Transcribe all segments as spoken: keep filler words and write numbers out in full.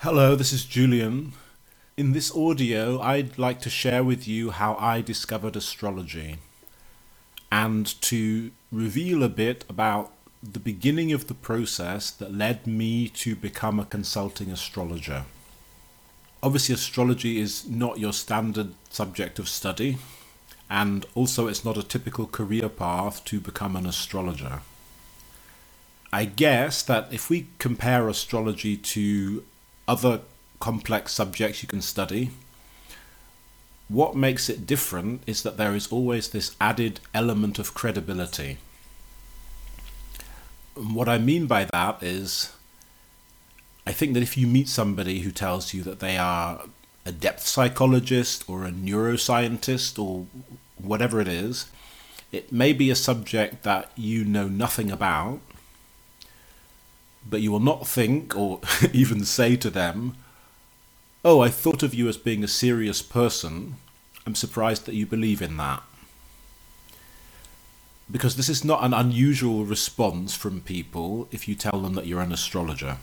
Hello, this is Julian. In this audio, I'd like to share with you how I discovered astrology and to reveal a bit about the beginning of the process that led me to become a consulting astrologer. Obviously, astrology is not your standard subject of study, and also it's not a typical career path to become an astrologer. I guess that if we compare astrology to other complex subjects you can study, what makes it different is that there is always this added element of credibility. And what I mean by that is, I think that if you meet somebody who tells you that they are a depth psychologist or a neuroscientist or whatever it is, it may be a subject that you know nothing about, but you will not think or even say to them, "Oh, I thought of you as being a serious person. I'm surprised that you believe in that." Because this is not an unusual response from people if you tell them that you're an astrologer.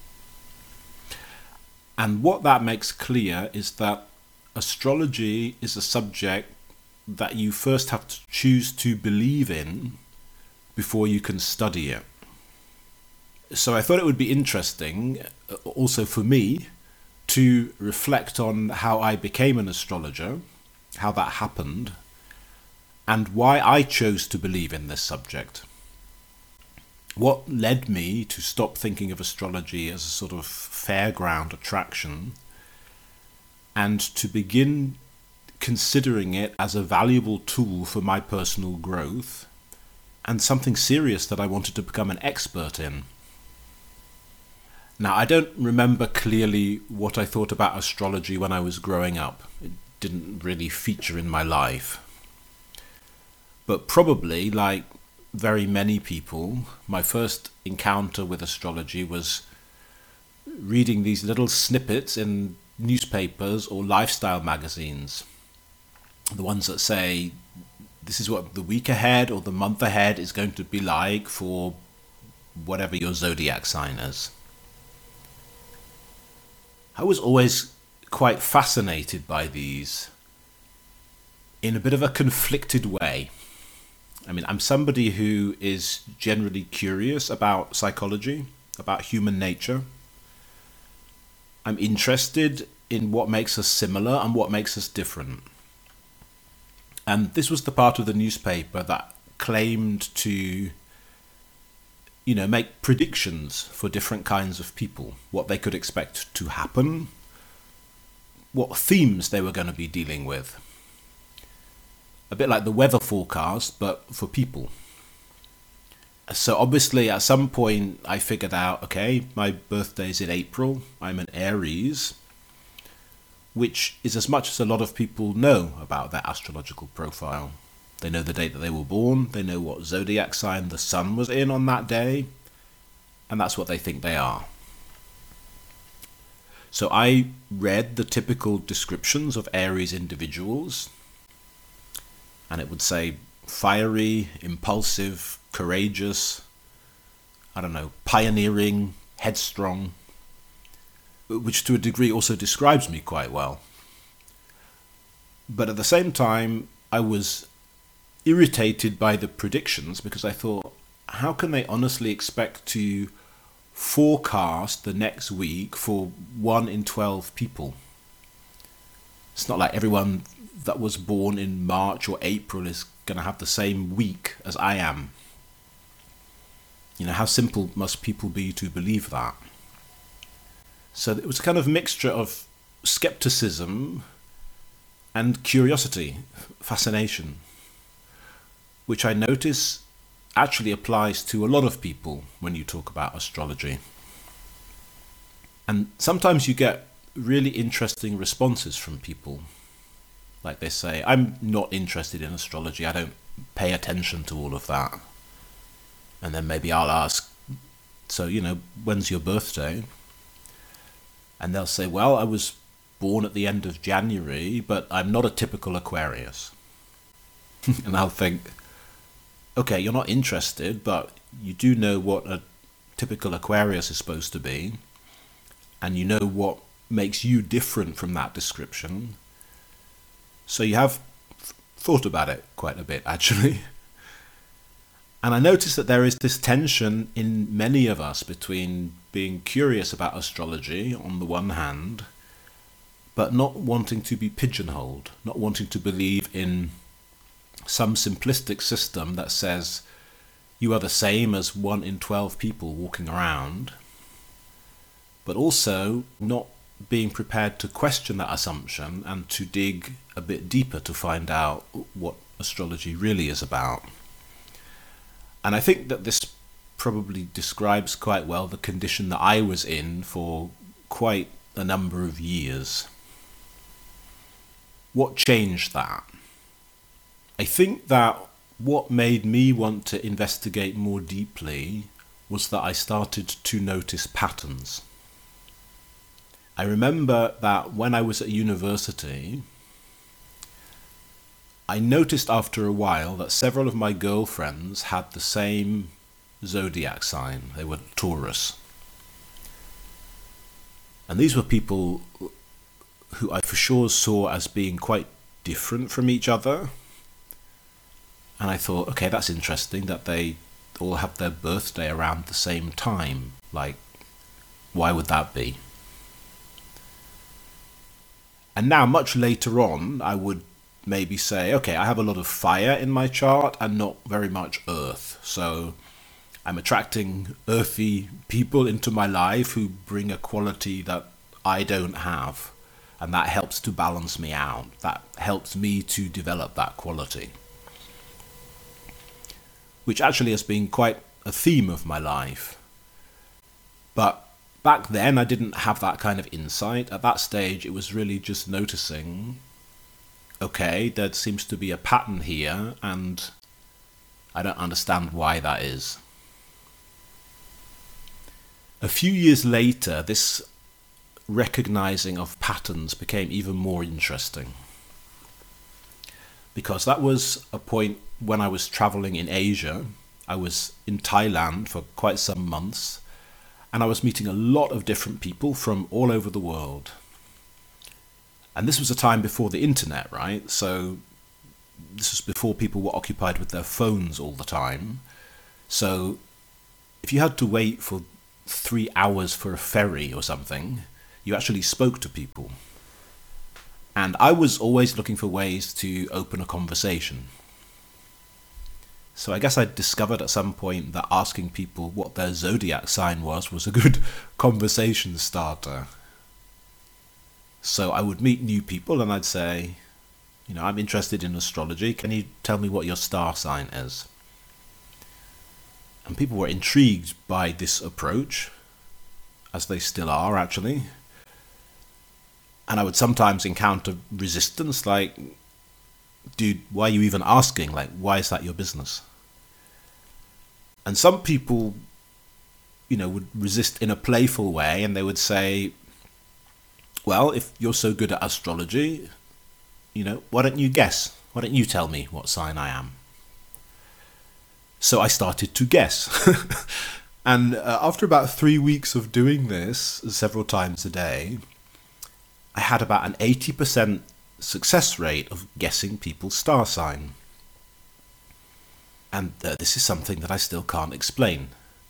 And what that makes clear is that astrology is a subject that you first have to choose to believe in before you can study it. So I thought it would be interesting, also for me, to reflect on how I became an astrologer, how that happened, and why I chose to believe in this subject. What led me to stop thinking of astrology as a sort of fairground attraction and to begin considering it as a valuable tool for my personal growth and something serious that I wanted to become an expert in. Now, I don't remember clearly what I thought about astrology when I was growing up. It didn't really feature in my life. But probably, like very many people, my first encounter with astrology was reading these little snippets in newspapers or lifestyle magazines. The ones that say, this is what the week ahead or the month ahead is going to be like for whatever your zodiac sign is. I was always quite fascinated by these in a bit of a conflicted way. I mean, I'm somebody who is generally curious about psychology, about human nature. I'm interested in what makes us similar and what makes us different. And this was the part of the newspaper that claimed to, you know, make predictions for different kinds of people, what they could expect to happen, what themes they were going to be dealing with. A bit like the weather forecast, but for people. So obviously at some point I figured out, okay, my birthday's in April, I'm an Aries, which is as much as a lot of people know about their astrological profile. They know the date that they were born, they know what zodiac sign the sun was in on that day, and that's what they think they are. So I read the typical descriptions of Aries individuals, and it would say fiery, impulsive, courageous, I don't know, pioneering, headstrong, which to a degree also describes me quite well. But at the same time, I was irritated by the predictions because I thought, how can they honestly expect to forecast the next week for one in twelve people? It's not like everyone that was born in March or April is going to have the same week as I am. You know, how simple must people be to believe that? So it was a kind of mixture of skepticism and curiosity, fascination, which I notice actually applies to a lot of people when you talk about astrology. And sometimes you get really interesting responses from people. Like they say, I'm not interested in astrology, I don't pay attention to all of that. And then maybe I'll ask, so, you know, when's your birthday? And they'll say, well, I was born at the end of January, but I'm not a typical Aquarius. And I'll think, okay, you're not interested, but you do know what a typical Aquarius is supposed to be. and you know what makes you different from that description. So you have th- thought about it quite a bit, actually. And I noticed that there is this tension in many of us between being curious about astrology on the one hand, but not wanting to be pigeonholed, not wanting to believe in some simplistic system that says you are the same as one in twelve people walking around, but also not being prepared to question that assumption and to dig a bit deeper to find out what astrology really is about. And I think that this probably describes quite well the condition that I was in for quite a number of years. What changed that? I think that what made me want to investigate more deeply was that I started to notice patterns. I remember that when I was at university, I noticed after a while that several of my girlfriends had the same zodiac sign. They were Taurus. And these were people who I for sure saw as being quite different from each other. And I thought, okay, that's interesting that they all have their birthday around the same time. Like, why would that be? And now, much later on, I would maybe say, okay, I have a lot of fire in my chart and not very much earth. So I'm attracting earthy people into my life who bring a quality that I don't have. And that helps to balance me out. That helps me to develop that quality. Which actually has been quite a theme of my life. But back then, I didn't have that kind of insight. At that stage, it was really just noticing, okay, there seems to be a pattern here, and I don't understand why that is. A few years later, this recognizing of patterns became even more interesting. Because that was a point when I was traveling in Asia. I was in Thailand for quite some months. And I was meeting a lot of different people from all over the world. And this was a time before the internet, right? So this was before people were occupied with their phones all the time. So if you had to wait for three hours for a ferry or something, you actually spoke to people. And I was always looking for ways to open a conversation. So I guess I discovered at some point that asking people what their zodiac sign was was a good conversation starter. So I would meet new people and I'd say, you know, I'm interested in astrology. Can you tell me what your star sign is? And people were intrigued by this approach, as they still are actually. And I would sometimes encounter resistance, like, dude, why are you even asking? Like, why is that your business? And some people, you know, would resist in a playful way, and they would say, well, if you're so good at astrology, you know, why don't you guess? Why don't you tell me what sign I am? So I started to guess. And uh, after about three weeks of doing this several times a day, I had about an eighty percent success rate of guessing people's star sign. And uh, this is something that I still can't explain.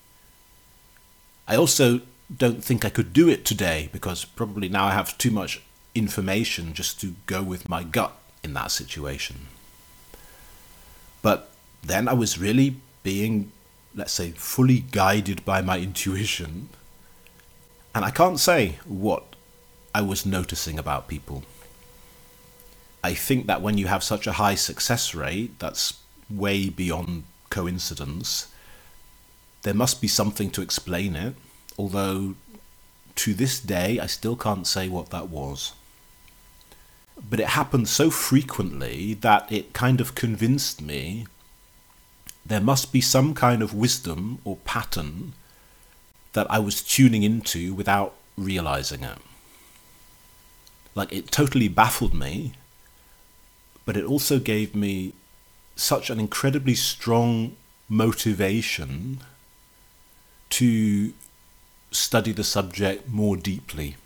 I also don't think I could do it today because probably now I have too much information just to go with my gut in that situation. But then I was really being, let's say, fully guided by my intuition. And I can't say what I was noticing about people. I think that when you have such a high success rate, that's way beyond coincidence, there must be something to explain it, although to this day I still can't say what that was. But it happened so frequently that it kind of convinced me there must be some kind of wisdom or pattern that I was tuning into without realizing it. Like, it totally baffled me, but it also gave me such an incredibly strong motivation to study the subject more deeply.